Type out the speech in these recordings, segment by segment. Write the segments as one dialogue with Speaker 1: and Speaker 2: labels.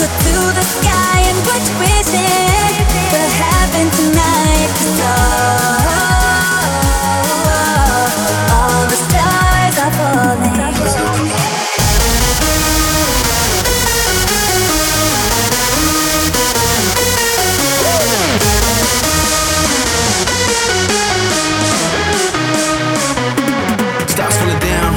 Speaker 1: Look to the sky and what you wishing will happen tonight. 'Cause all the stars are falling.
Speaker 2: Stars falling down.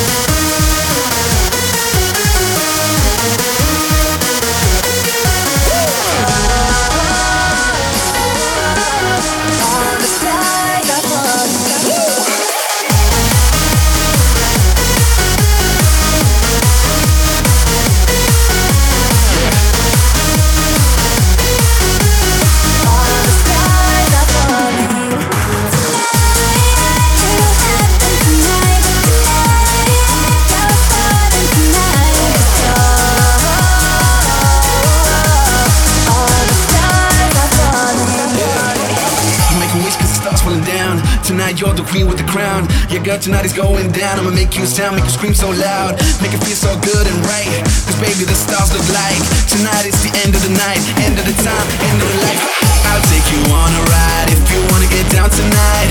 Speaker 2: Tonight you're the queen with the crown. Yeah, girl, tonight is going down. I'ma make you sound, make you scream so loud, make it feel so good and right. 'Cause baby, the stars look like tonight is the end of the night, end of the time, end of the life. I'll take you on a ride if you wanna get down tonight.